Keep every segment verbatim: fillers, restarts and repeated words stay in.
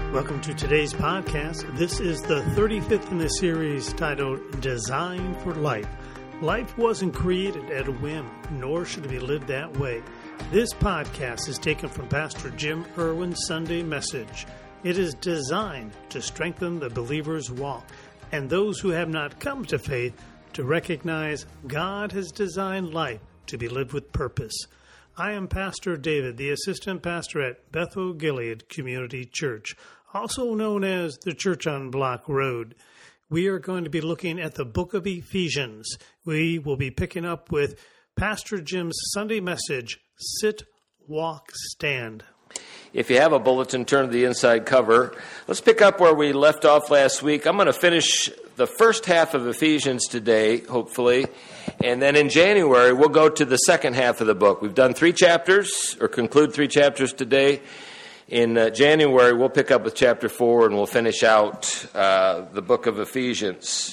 Welcome to today's podcast. This is the thirty-fifth in the series titled Design for Life. Life wasn't created at a whim, nor should it be lived that way. This podcast is taken from Pastor Jim Irwin's Sunday message. It is designed to strengthen the believer's walk and those who have not come to faith to recognize God has designed life to be lived with purpose. I am Pastor David, the assistant pastor at Bethel Gilead Community Church, also known as the Church on Block Road. We are going to be looking at the book of Ephesians. We will be picking up with Pastor Jim's Sunday message, Sit, Walk, Stand. If you have a bulletin, turn to the inside cover. Let's pick up where we left off last week. I'm going to finish the first half of Ephesians today, hopefully, and then in January we'll go to the second half of the book. We've done three chapters, or conclude three chapters today. In uh, January, we'll pick up with chapter four, and we'll finish out uh, the book of Ephesians.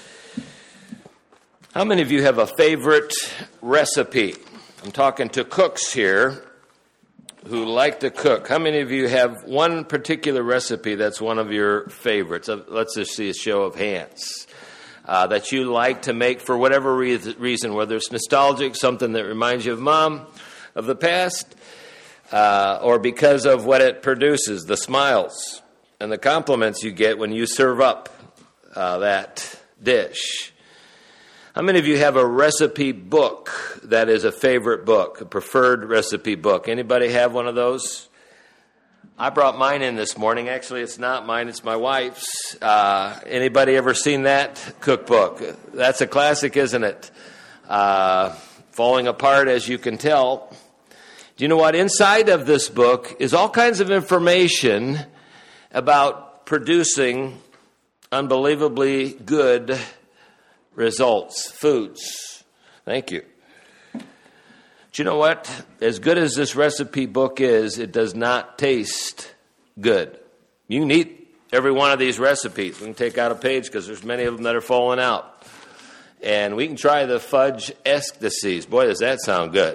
How many of you have a favorite recipe? I'm talking to cooks here who like to cook. How many of you have one particular recipe that's one of your favorites? Uh, let's just see a show of hands. Uh, that you like to make for whatever re- reason, whether it's nostalgic, something that reminds you of mom, of the past, Uh, or because of what it produces, the smiles and the compliments you get when you serve up uh, that dish. How many of you have a recipe book that is a favorite book, a preferred recipe book? Anybody have one of those? I brought mine in this morning. Actually, it's not mine, it's my wife's. Uh, anybody ever seen that cookbook? That's a classic, isn't it? Uh, falling apart, as you can tell. Do you know what? Inside of this book is all kinds of information about producing unbelievably good results, foods. Thank you. Do you know what? As good as this recipe book is, it does not taste good. You can eat every one of these recipes. We can take out a page because there's many of them that are falling out. And we can try the fudge ecstasies. Boy, does that sound good.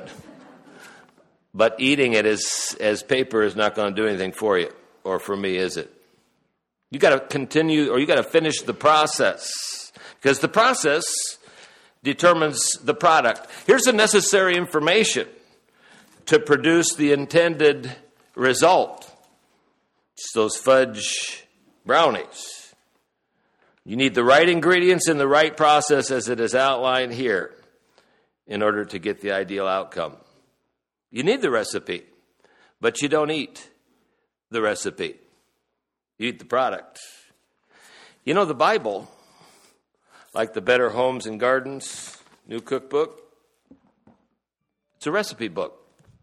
But eating it as, as paper is not going to do anything for you, or for me, is it? You got to continue, or you got to finish the process, because the process determines the product. Here's the necessary information to produce the intended result. It's those fudge brownies. You need the right ingredients in the right process as it is outlined here in order to get the ideal outcome. You need the recipe, but you don't eat the recipe. You eat the product. You know, the Bible, like the Better Homes and Gardens new cookbook, it's a recipe book.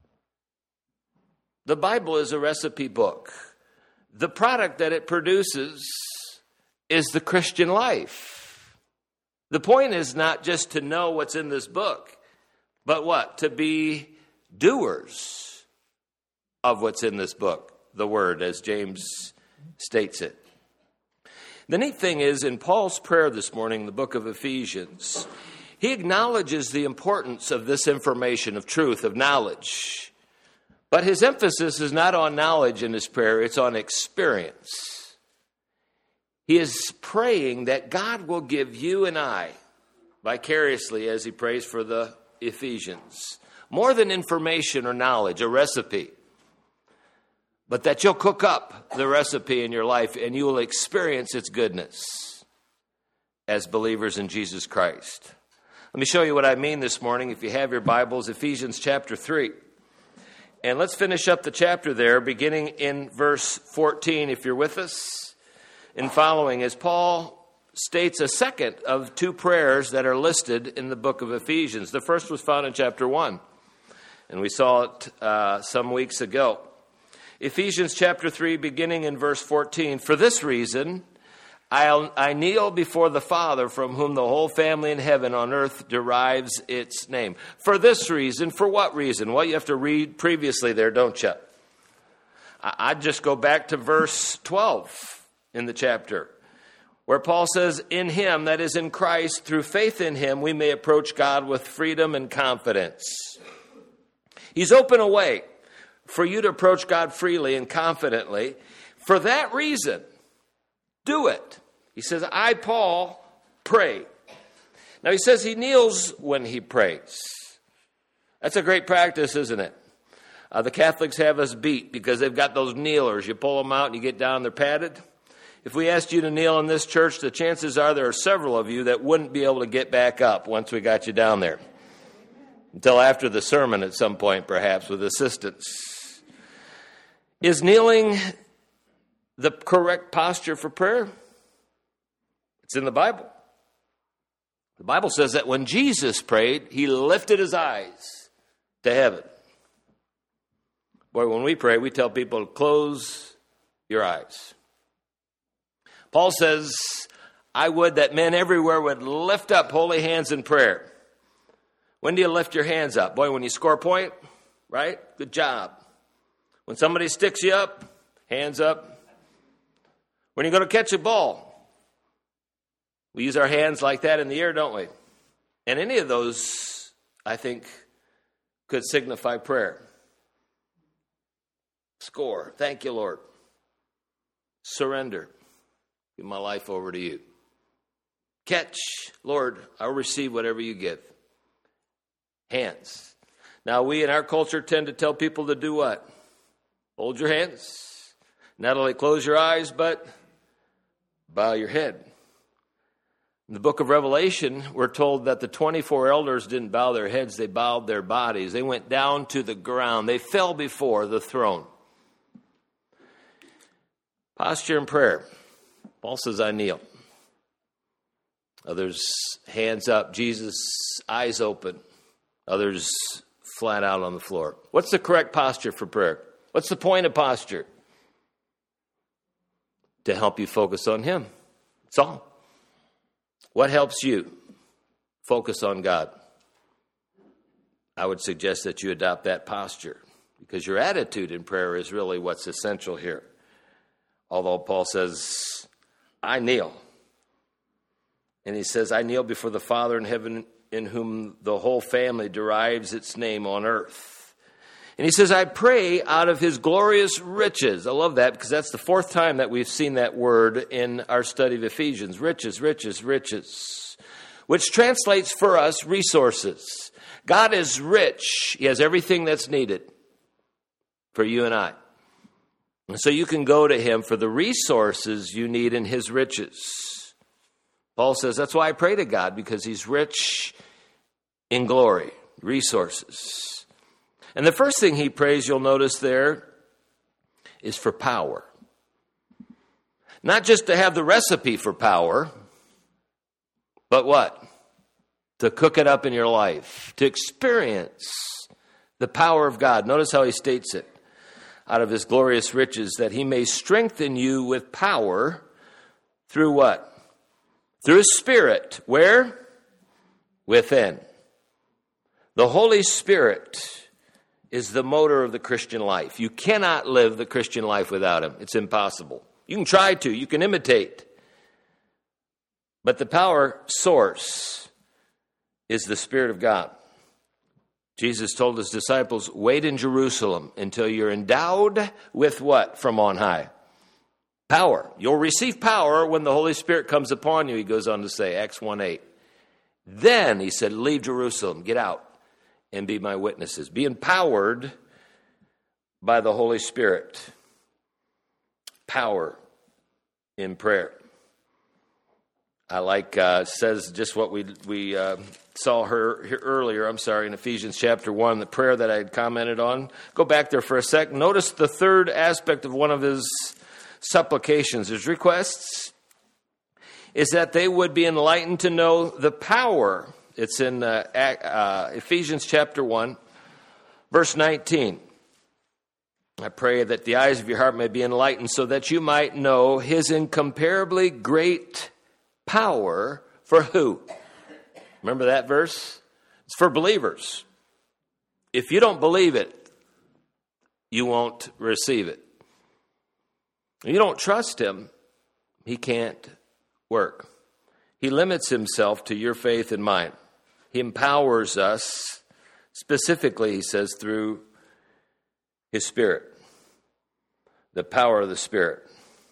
The Bible is a recipe book. The product that it produces is the Christian life. The point is not just to know what's in this book, but what? To be doers of what's in this book, the Word, as James states it. The neat thing is, in Paul's prayer this morning, the book of Ephesians, he acknowledges the importance of this information, of truth, of knowledge. But his emphasis is not on knowledge in his prayer, it's on experience. He is praying that God will give you and I, vicariously as he prays for the Ephesians, more than information or knowledge, a recipe, but that you'll cook up the recipe in your life and you will experience its goodness as believers in Jesus Christ. Let me show you what I mean this morning. If you have your Bibles, Ephesians chapter three. And let's finish up the chapter there, beginning in verse fourteen, if you're with us, and following, as Paul states a second of two prayers that are listed in the book of Ephesians. The first was found in chapter one. And we saw it uh, some weeks ago. Ephesians chapter three, beginning in verse fourteen. For this reason, I'll, I kneel before the Father, from whom the whole family in heaven on earth derives its name. For this reason, for what reason? Well, you have to read previously there, don't you? I, I'd just go back to verse twelve in the chapter, where Paul says, in him, that is in Christ, through faith in him, we may approach God with freedom and confidence. He's opened a way for you to approach God freely and confidently, For that reason, do it. He says, I, Paul, pray. Now he says he kneels when he prays. That's a great practice, isn't it? Uh, the Catholics have us beat because they've got those kneelers. You pull them out and you get down, they're padded. If we asked you to kneel in this church, the chances are there are several of you that wouldn't be able to get back up once we got you down there. Until after the sermon at some point, perhaps, with assistance. Is kneeling the correct posture for prayer? It's in the Bible. The Bible says that when Jesus prayed, he lifted his eyes to heaven. Boy, when we pray, we tell people to close your eyes. Paul says, I would that men everywhere would lift up holy hands in prayer. When do you lift your hands up? Boy, when you score a point, right? Good job. When somebody sticks you up, hands up. When you're going to catch a ball, we use our hands like that in the air, don't we? And any of those, I think, could signify prayer. Score. Thank you, Lord. Surrender. Give my life over to you. Catch. Lord, I'll receive whatever you give. Hands. Now, we in our culture tend to tell people to do what? Hold your hands. Not only close your eyes, but bow your head. In the book of Revelation, we're told that the twenty-four elders didn't bow their heads, they bowed their bodies. They went down to the ground. They fell before the throne. Posture in prayer. Paul says, I kneel. Others, hands up. Jesus, eyes open. Others, flat out on the floor. What's the correct posture for prayer? What's the point of posture? To help you focus on him. That's all. What helps you focus on God? I would suggest that you adopt that posture because your attitude in prayer is really what's essential here. Although Paul says, I kneel. And he says, I kneel before the Father in heaven in whom the whole family derives its name on earth. And he says, I pray out of his glorious riches. I love that because that's the fourth time that we've seen that word in our study of Ephesians. Riches, riches, riches. Which translates for us resources. God is rich. He has everything that's needed for you and I. And so you can go to him for the resources you need in his riches. Paul says, that's why I pray to God, because he's rich in glory, resources. And the first thing he prays, you'll notice there, is for power. Not just to have the recipe for power, but what? To cook it up in your life, to experience the power of God. Notice how he states it. Out of his glorious riches, that he may strengthen you with power through what? Through his Spirit. Where? Within. The Holy Spirit is the motor of the Christian life. You cannot live the Christian life without him. It's impossible. You can try to. You can imitate. But the power source is the Spirit of God. Jesus told his disciples, wait in Jerusalem until you're endowed with what from on high? Power. You'll receive power when the Holy Spirit comes upon you, he goes on to say, Acts one eight. Then, he said, leave Jerusalem, get out, and be my witnesses. Be empowered by the Holy Spirit. Power in prayer. I like, uh, says just what we we uh, saw her here earlier, I'm sorry, in Ephesians chapter one, the prayer that I had commented on. Go back there for a sec. Notice the third aspect of one of his supplications, his requests, is that they would be enlightened to know the power. It's in uh, uh, Ephesians chapter one, verse nineteen. I pray that the eyes of your heart may be enlightened so that you might know his incomparably great power for who? Remember that verse? It's for believers. If you don't believe it, you won't receive it. If you don't trust him, he can't work. He limits himself to your faith and mine. He empowers us, specifically, he says, through his Spirit. The power of the Spirit.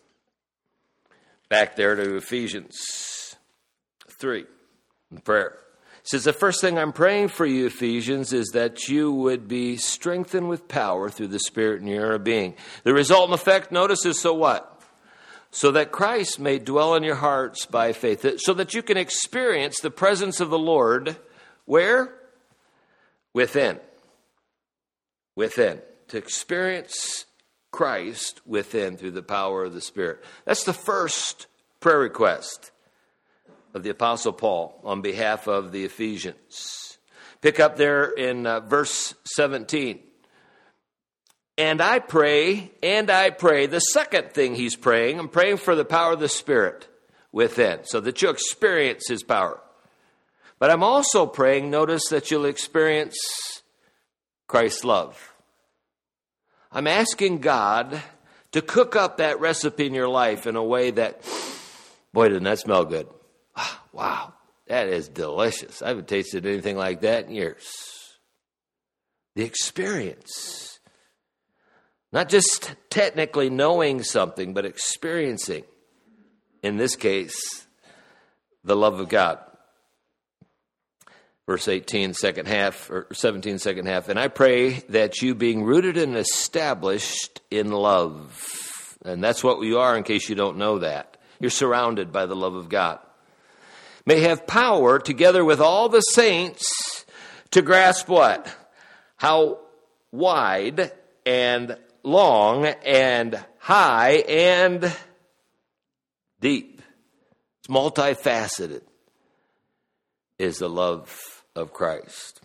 Back there to Ephesians three, in prayer. It says, the first thing I'm praying for you, Ephesians, is that you would be strengthened with power through the Spirit in your inner being. The result and effect, notice, is so what? So that Christ may dwell in your hearts by faith. So that you can experience the presence of the Lord, where? Within. Within. To experience Christ within through the power of the Spirit. That's the first prayer request of the Apostle Paul on behalf of the Ephesians. Pick up there in uh, verse seventeen. And I pray, and I pray, the second thing he's praying, I'm praying for the power of the Spirit within, so that you'll experience his power. But I'm also praying, notice, that you'll experience Christ's love. I'm asking God to cook up that recipe in your life in a way that, boy, doesn't that smell good. Wow, that is delicious. I haven't tasted anything like that in years. The experience. Not just technically knowing something, but experiencing, in this case, the love of God. Verse eighteen, second half, or seventeen, second half. And I pray that you, being rooted and established in love. And that's what you are, in case you don't know that. You're surrounded by the love of God. May have power, together with all the saints, to grasp what? How wide and long and high and deep. It's multifaceted, is the love of Christ.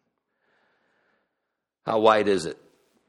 How wide is it?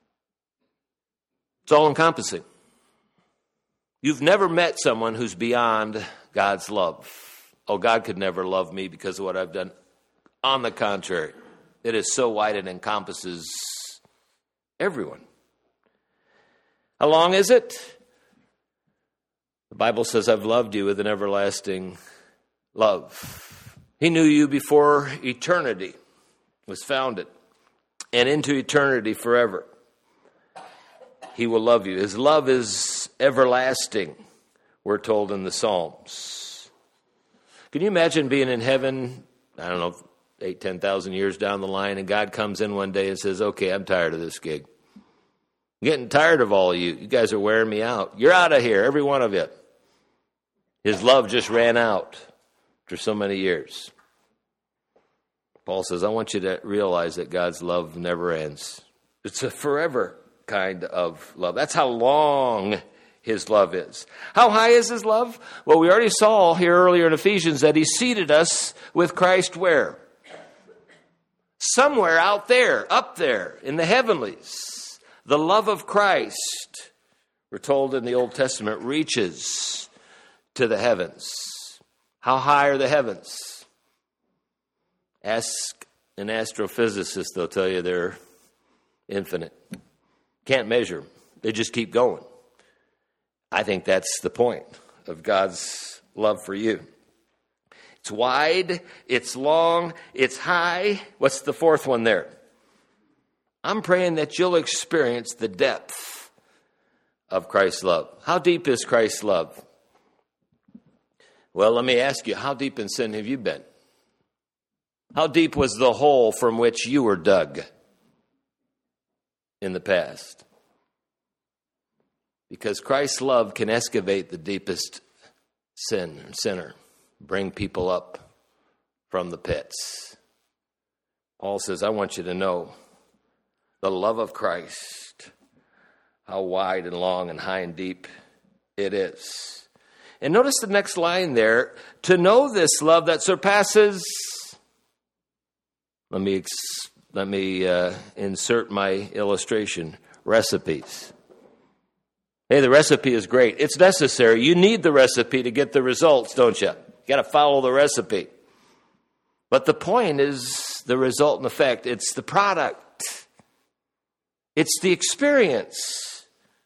It's all-encompassing. You've never met someone who's beyond God's love. Oh, God could never love me because of what I've done. On the contrary, it is so wide it encompasses everyone. How long is it? The Bible says, I've loved you with an everlasting love. He knew you before eternity was founded, and into eternity forever. He will love you. His love is everlasting, we're told in the Psalms. Can you imagine being in heaven, I don't know, eight, ten thousand years down the line, and God comes in one day and says, okay, I'm tired of this gig. I'm getting tired of all of you. You guys are wearing me out. You're out of here, every one of you. His love just ran out for so many years. Paul says, I want you to realize that God's love never ends. It's a forever kind of love. That's how long his love is. How high is his love? Well, we already saw here earlier in Ephesians that he seated us with Christ where? Somewhere out there, up there in the heavenlies. The love of Christ, we're told in the Old Testament, reaches to the heavens. How high are the heavens? Ask an astrophysicist, they'll tell you they're infinite. Can't measure them. They just keep going. I think that's the point of God's love for you. It's wide, it's long, it's high. What's the fourth one there? I'm praying that you'll experience the depth of Christ's love. How deep is Christ's love? Well, let me ask you, how deep in sin have you been? How deep was the hole from which you were dug in the past? Because Christ's love can excavate the deepest sin or sinner, bring people up from the pits. Paul says, I want you to know the love of Christ, how wide and long and high and deep it is. And notice the next line there, to know this love that surpasses, let me, let me uh, insert my illustration, recipes. Hey, the recipe is great. It's necessary. You need the recipe to get the results, don't you? You got to follow the recipe. But the point is the result and effect. It's the product. It's the experience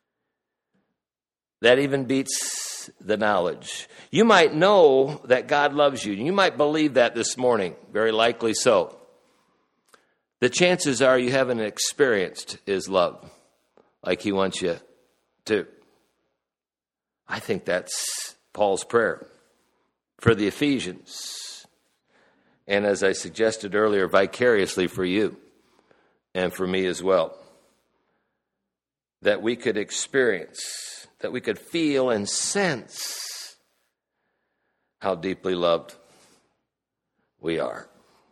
that even beats the knowledge. You might know that God loves you. You might believe that this morning. Very likely so. The chances are you haven't experienced his love like he wants you too. I think that's Paul's prayer for the Ephesians. And as I suggested earlier, vicariously for you and for me as well. That we could experience, that we could feel and sense how deeply loved we are.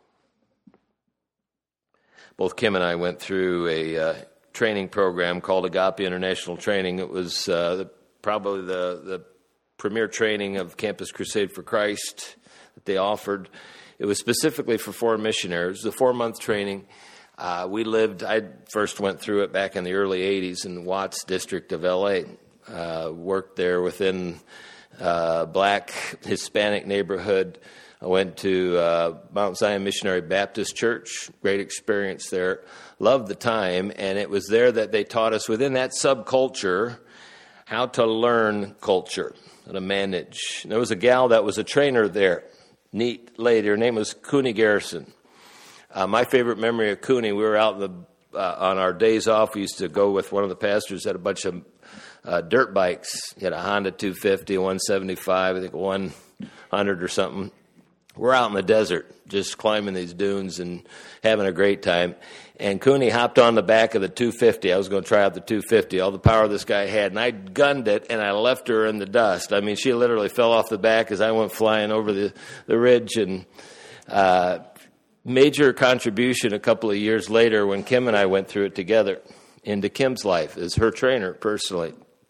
Both Kim and I went through a uh, training program called Agape International Training. It was uh, the, probably the, the premier training of Campus Crusade for Christ that they offered. It was specifically for foreign missionaries. It was a four-month training. Uh, we lived, I first went through it back in the early eighties in Watts District of L A. Uh, worked there within uh, black Hispanic neighborhood. I went to uh, Mount Zion Missionary Baptist Church. Great experience there. Loved the time. And it was there that they taught us within that subculture how to learn culture, how to manage. And there was a gal that was a trainer there. Neat lady. Her name was Cooney Garrison. Uh, my favorite memory of Cooney, we were out in the, uh, on our days off. We used to go with one of the pastors, had a bunch of uh, dirt bikes. He had a Honda two fifty, a one seventy-five, I think a one hundred or something. We're out in the desert, just climbing these dunes and having a great time. And Cooney hopped on the back of the two fifty. I was going to try out the two fifty, all the power this guy had. And I gunned it, and I left her in the dust. I mean, she literally fell off the back as I went flying over the, the ridge. And uh, major contribution a couple of years later when Kim and I went through it together into Kim's life as her trainer personally.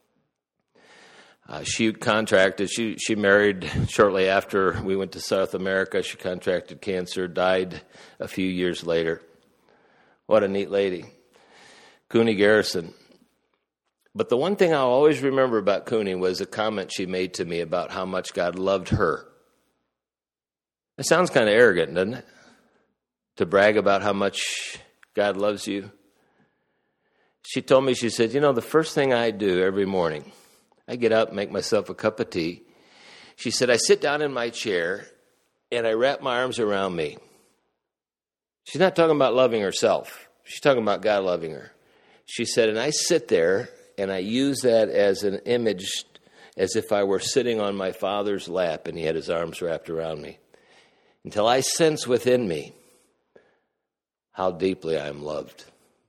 Uh, she contracted, she, she married shortly after we went to South America. She contracted cancer, died a few years later. What a neat lady. Cooney Garrison. But the one thing I'll always remember about Cooney was a comment she made to me about how much God loved her. It sounds kind of arrogant, doesn't it? To brag about how much God loves you. She told me, she said, you know, the first thing I do every morning, I get up, make myself a cup of tea. She said, I sit down in my chair and I wrap my arms around me. She's not talking about loving herself. She's talking about God loving her. She said, and I sit there and I use that as an image as if I were sitting on my Father's lap and he had his arms wrapped around me. Until I sense within me how deeply I am loved.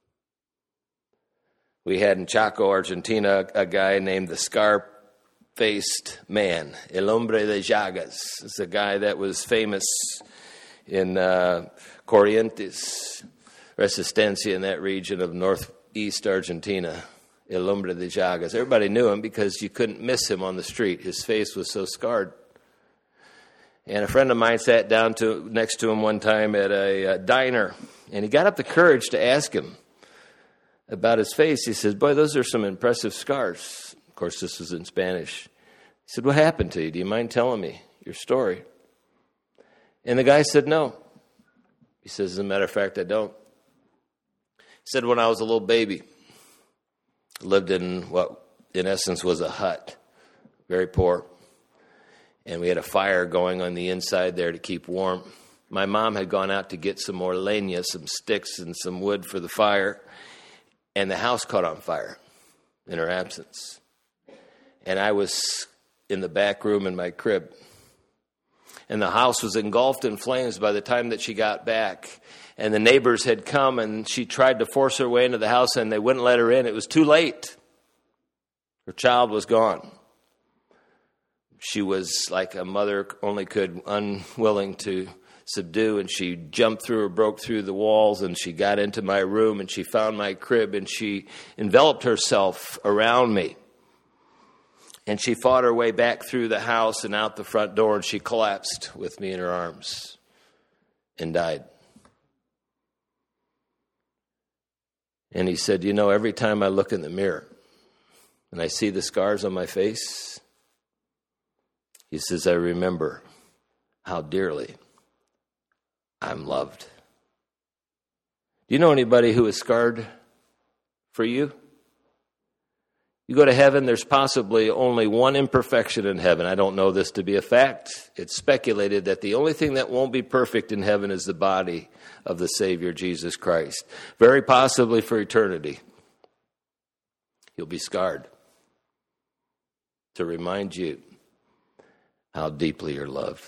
We had in Chaco, Argentina, a guy named the Scar-Faced Man, El Hombre de Llagas. It's a guy that was famous in uh, Corrientes, Resistencia, in that region of northeast Argentina. El Hombre de Llagas. Everybody knew him because you couldn't miss him on the street. His face was so scarred. And a friend of mine sat down to next to him one time at a, a diner, and he got up the courage to ask him about his face. He says, boy, those are some impressive scars. Of course, this was in Spanish. He said, what happened to you? Do you mind telling me your story? And the guy said, no. He says, as a matter of fact, I don't. He said, when I was a little baby, I lived in what in essence was a hut, very poor. And we had a fire going on the inside there to keep warm. My mom had gone out to get some more leña, some sticks and some wood for the fire. And the house caught on fire in her absence. And I was in the back room in my crib. And the house was engulfed in flames by the time that she got back. And the neighbors had come and she tried to force her way into the house and they wouldn't let her in. It was too late. Her child was gone. She was like a mother only could, unwilling to subdue, and she jumped through or broke through the walls, and she got into my room, and she found my crib, and she enveloped herself around me. And she fought her way back through the house and out the front door, and she collapsed with me in her arms and died. And he said, you know, every time I look in the mirror and I see the scars on my face, he says, I remember how dearly I'm loved. Do you know anybody who is scarred for you? You go to heaven, there's possibly only one imperfection in heaven. I don't know this to be a fact. It's speculated that the only thing that won't be perfect in heaven is the body of the Savior, Jesus Christ. Very possibly for eternity. You'll be scarred. to remind you how deeply you're loved.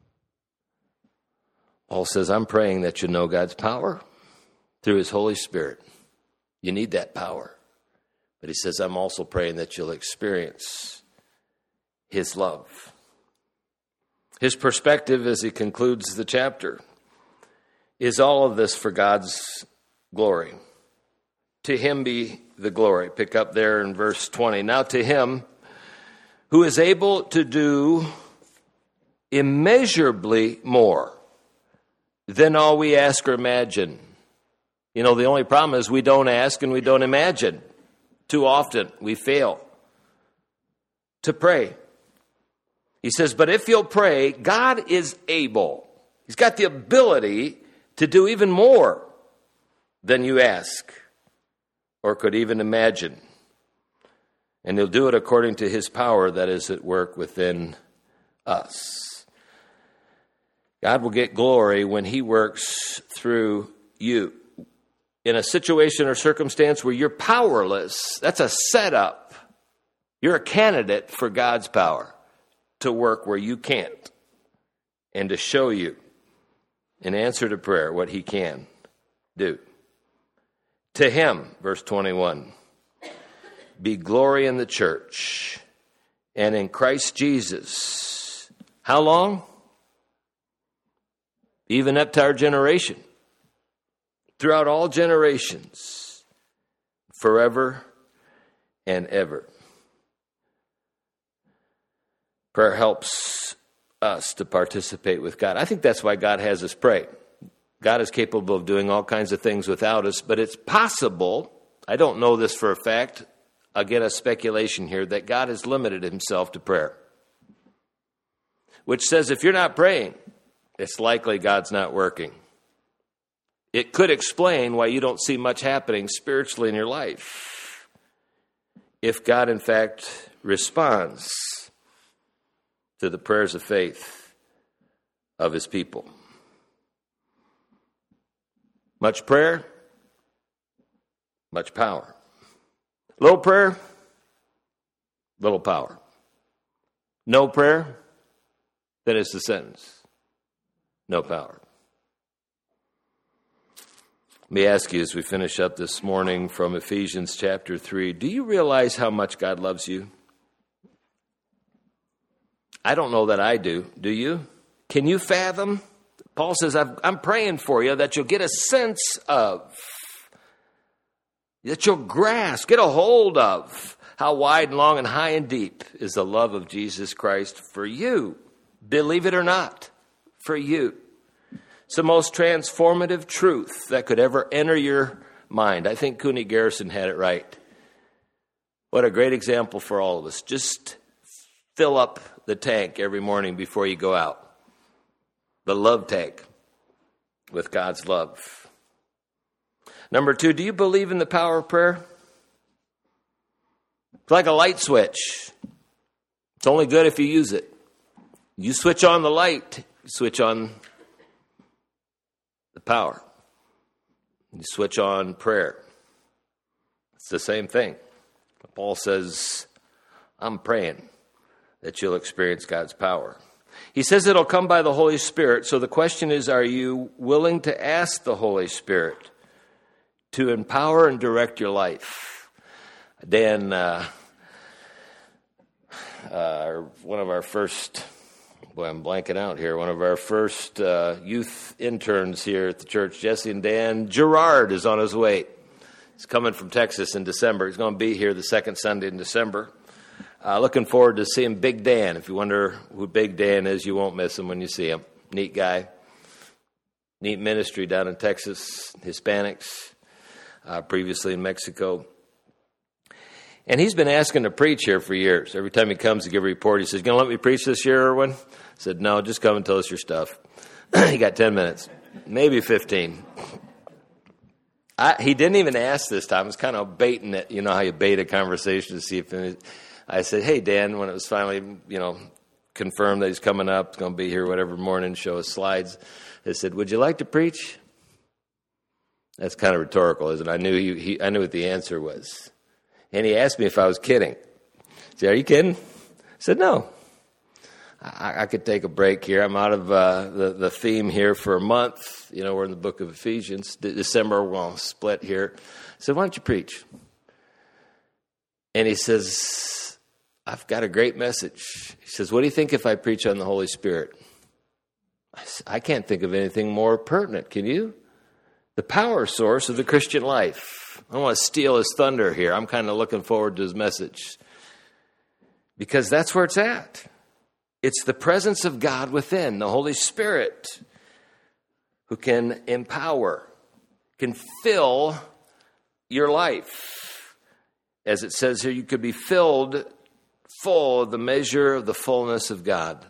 Paul says, I'm praying that you know God's power through his Holy Spirit. You need that power. But he says, I'm also praying that you'll experience his love. His perspective as he concludes the chapter is all of this for God's glory. To him be the glory. Pick up there in verse twenty. Now to him who is able to do immeasurably more than all we ask or imagine. You know, the only problem is we don't ask and we don't imagine. Too often we fail to pray. He says, but if you'll pray, God is able. He's got the ability to do even more than you ask or could even imagine. And he'll do it according to his power that is at work within us. God will get glory when he works through you. In a situation or circumstance where you're powerless, that's a setup. You're a candidate for God's power to work where you can't and to show you in answer to prayer what he can do. To him, verse twenty-one, be glory in the church and in Christ Jesus. How long? Even up to our generation. Throughout all generations, forever and ever. Prayer helps us to participate with God. I think that's why God has us pray. God is capable of doing all kinds of things without us, but it's possible, I don't know this for a fact, again a speculation here, that God has limited himself to prayer. Which says if you're not praying, it's likely God's not working. It could explain why you don't see much happening spiritually in your life. If God, in fact, responds to the prayers of faith of his people. Much prayer, much power. Little prayer, little power. No prayer, then it's the sentence. No power. Let me ask you as we finish up this morning from Ephesians chapter three, do you realize how much God loves you? I don't know that I do. Do you? Can you fathom? Paul says, I'm praying for you that you'll get a sense of, that you'll grasp, get a hold of how wide and long and high and deep is the love of Jesus Christ for you. Believe it or not, for you. It's the most transformative truth that could ever enter your mind. I think Cooney Garrison had it right. What a great example for all of us. Just fill up the tank every morning before you go out. The love tank with God's love. Number two, do you believe in the power of prayer? It's like a light switch. It's only good if you use it. You switch on the light, you switch on the power. You switch on prayer. It's the same thing. Paul says, I'm praying that you'll experience God's power. He says it'll come by the Holy Spirit. So the question is, are you willing to ask the Holy Spirit to empower and direct your life? Dan, uh, uh, one of our first, boy, I'm blanking out here, one of our first uh, youth interns here at the church, Jesse and Dan Gerard, is on his way. He's coming from Texas in December. He's going to be here the second Sunday in December. Uh, looking forward to seeing Big Dan. If you wonder who Big Dan is, you won't miss him when you see him. Neat guy. Neat ministry down in Texas, Hispanics, uh, previously in Mexico. And he's been asking to preach here for years. Every time he comes to give a report, he says, you going to let me preach this year, Erwin? I said, no, just come and tell us your stuff. He got ten minutes, maybe fifteen. I, he didn't even ask this time. I was kind of baiting it. You know how you bait a conversation to see if it, I said, hey, Dan, when it was finally, you know, confirmed that he's coming up, going to be here whatever morning, show us slides. I said, would you like to preach? That's kind of rhetorical, isn't it? I knew he, he I knew what the answer was. And he asked me if I was kidding. I said, are you kidding? said, no. I, I could take a break here. I'm out of uh, the, the theme here for a month. You know, we're in the book of Ephesians. De- December, we're going to split here. I said, why don't you preach? And he says, I've got a great message. He says, what do you think if I preach on the Holy Spirit? I said, I can't think of anything more pertinent. Can you? The power source of the Christian life. I don't want to steal his thunder here. I'm kind of looking forward to his message. Because that's where it's at. It's the presence of God within, the Holy Spirit, who can empower, can fill your life. As it says here, you could be filled full of the measure of the fullness of God.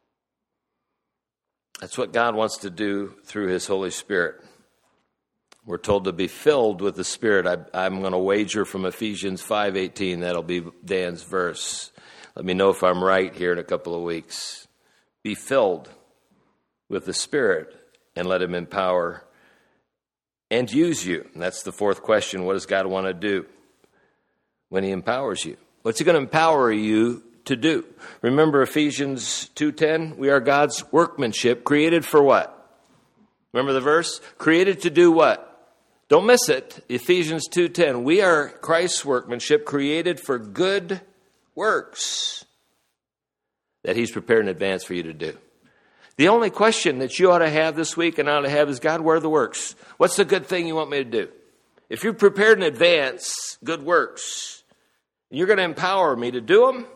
That's what God wants to do through his Holy Spirit. We're told to be filled with the Spirit. I, I'm going to wager from Ephesians five eighteen. That'll be Dan's verse. Let me know if I'm right here in a couple of weeks. Be filled with the Spirit and let him empower and use you. And that's the fourth question. What does God want to do when he empowers you? What's he going to empower you to do? Remember Ephesians two ten? We are God's workmanship, created for what? Remember the verse? Created to do what? Don't miss it. Ephesians two ten. We are Christ's workmanship, created for good works that he's prepared in advance for you to do. The only question that you ought to have this week and I ought to have is, God, where are the works? What's the good thing you want me to do? If you're prepared in advance, good works, you're going to empower me to do them,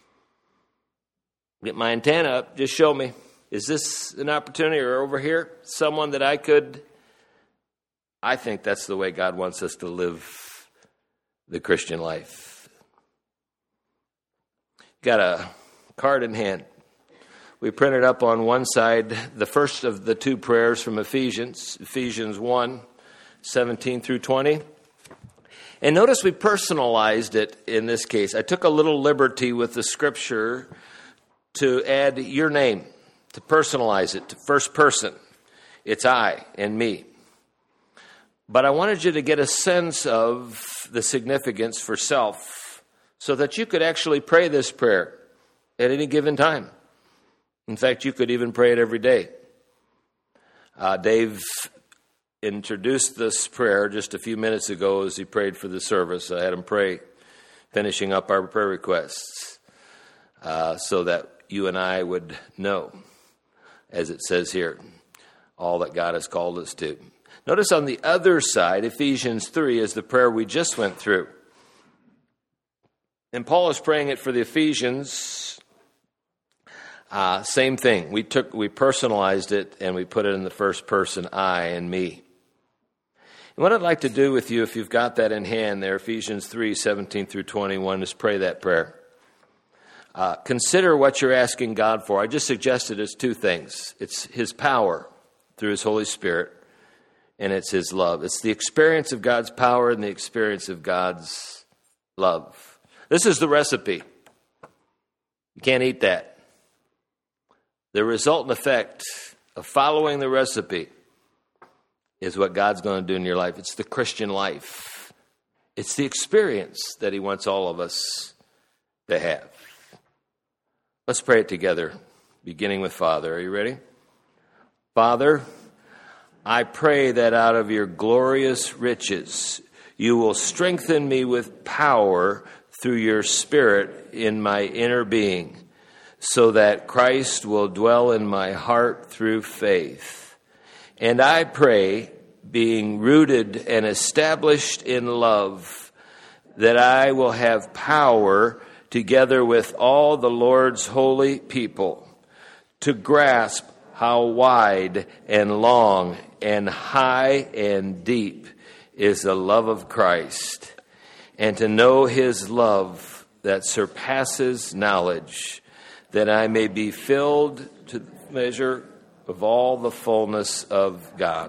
get my antenna up, just show me. Is this an opportunity, or over here, someone that I could... I think that's the way God wants us to live the Christian life. Got a card in hand. We printed up on one side the first of the two prayers from Ephesians, Ephesians one, seventeen through twenty. And notice we personalized it in this case. I took a little liberty with the scripture to add your name, to personalize it to first person. It's I and me. But I wanted you to get a sense of the significance for self so that you could actually pray this prayer at any given time. In fact, you could even pray it every day. Uh, Dave introduced this prayer just a few minutes ago as he prayed for the service. I had him pray, finishing up our prayer requests, uh, so that you and I would know, as it says here, all that God has called us to. Notice on the other side, Ephesians three is the prayer we just went through. And Paul is praying it for the Ephesians. Uh, same thing. We took, we personalized it and we put it in the first person, I and me. And what I'd like to do with you, if you've got that in hand there, Ephesians three, seventeen through twenty-one, is pray that prayer. Uh, consider what you're asking God for. I just suggested it's two things. It's his power through his Holy Spirit, and it's his love. It's the experience of God's power and the experience of God's love. This is the recipe. You can't eat that. The resultant effect of following the recipe is what God's going to do in your life. It's the Christian life. It's the experience that he wants all of us to have. Let's pray it together, beginning with Father. Are you ready? Father, I pray that out of your glorious riches, you will strengthen me with power through your Spirit in my inner being, so that Christ will dwell in my heart through faith. And I pray, being rooted and established in love, that I will have power together with all the Lord's holy people to grasp how wide and long and high and deep is the love of Christ, and to know his love that surpasses knowledge, that I may be filled to the measure of all the fullness of God.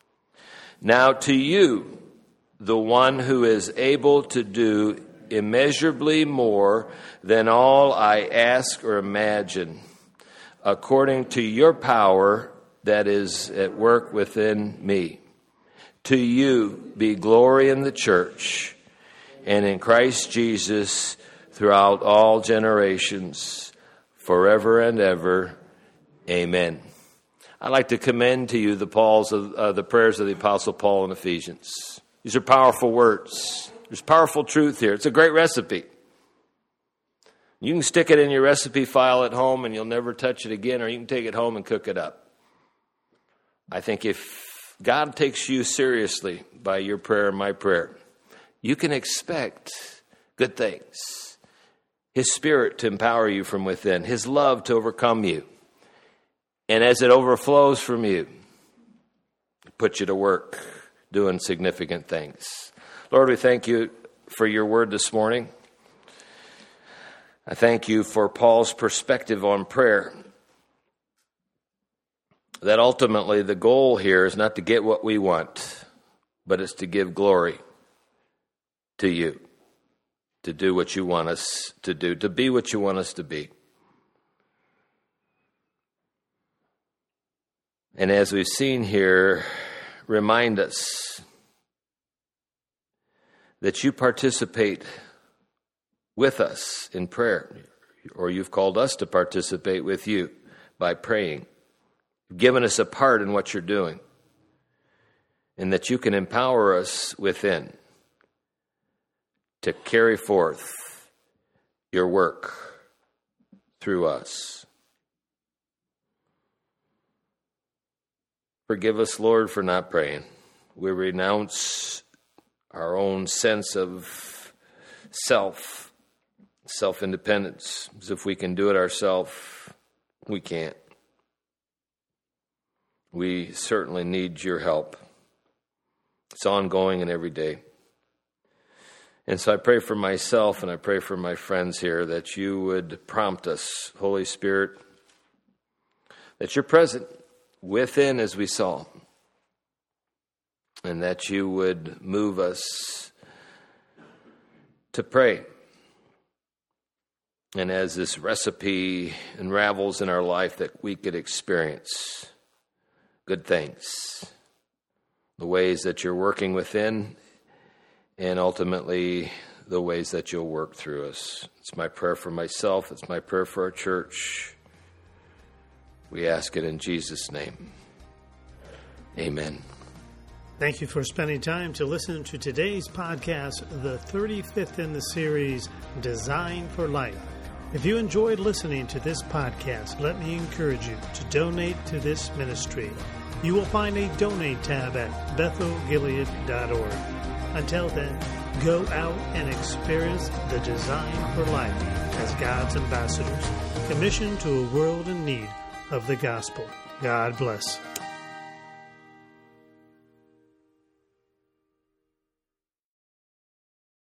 Now to you, the one who is able to do immeasurably more than all I ask or imagine, according to your power that is at work within me. To you be glory in the church and in Christ Jesus throughout all generations, forever and ever. Amen. I'd like to commend to you the Paul's of, uh, the prayers of the Apostle Paul in Ephesians. These are powerful words. There's powerful truth here. It's a great recipe. You can stick it in your recipe file at home and you'll never touch it again, or you can take it home and cook it up. I think if God takes you seriously by your prayer and my prayer, you can expect good things. His Spirit to empower you from within, His love to overcome you. And as it overflows from you, it puts you to work doing significant things. Lord, we thank you for your word this morning. I thank you for Paul's perspective on prayer. That ultimately the goal here is not to get what we want, but it's to give glory to you, to do what you want us to do, to be what you want us to be. And as we've seen here, remind us that you participate with us in prayer, or you've called us to participate with you by praying. You've given us a part in what you're doing, and that you can empower us within to carry forth your work through us. Forgive us, Lord, for not praying. We renounce our own sense of self, self-independence. As if we can do it ourselves, we can't. We certainly need your help. It's ongoing and every day. And so I pray for myself and I pray for my friends here that you would prompt us, Holy Spirit, that you're present within as we saw, and that you would move us to pray. And as this recipe unravels in our life, that we could experience good things, the ways that you're working within, and ultimately the ways that you'll work through us. It's my prayer for myself. It's my prayer for our church. We ask it in Jesus' name. Amen. Thank you for spending time to listen to today's podcast, the thirty-fifth in the series, Design for Life. If you enjoyed listening to this podcast, let me encourage you to donate to this ministry. You will find a donate tab at bethel gilead dot org. Until then, go out and experience the design for life as God's ambassadors, commissioned to a world in need of the gospel. God bless.